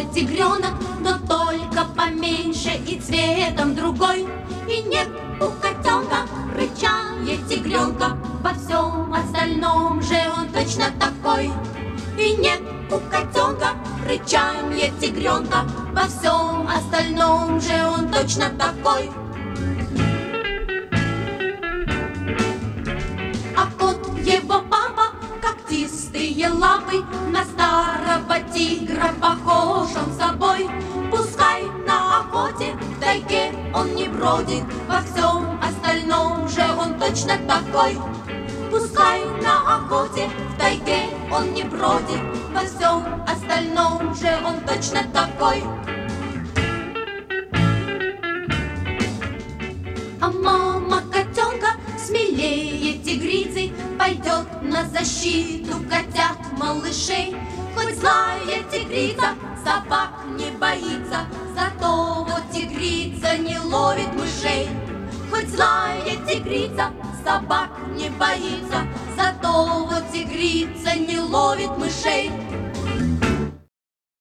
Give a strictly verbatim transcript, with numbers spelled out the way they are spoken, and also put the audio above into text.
тоже тигренок, но только поменьше и цветом другой. И нет у котенка рычания тигренка, во всем остальном же он точно такой. И нет у котенка рычания тигренка, во всем остальном же он точно такой. А кот его папа, когтистые лапы, на старого тигра похож он собой. Пускай на охоте в тайге он не бродит, во всем остальном же он точно такой. Пускай на охоте в тайге он не бродит, во всем остальном же он точно такой. А мама котенка смелее тигрицы пойдет на защиту котят малышей. Хоть злая тигрица собак не боится, зато вот тигрица не ловит мышей. Хоть злая тигрица собак не боится, зато вот тигрица не ловит мышей.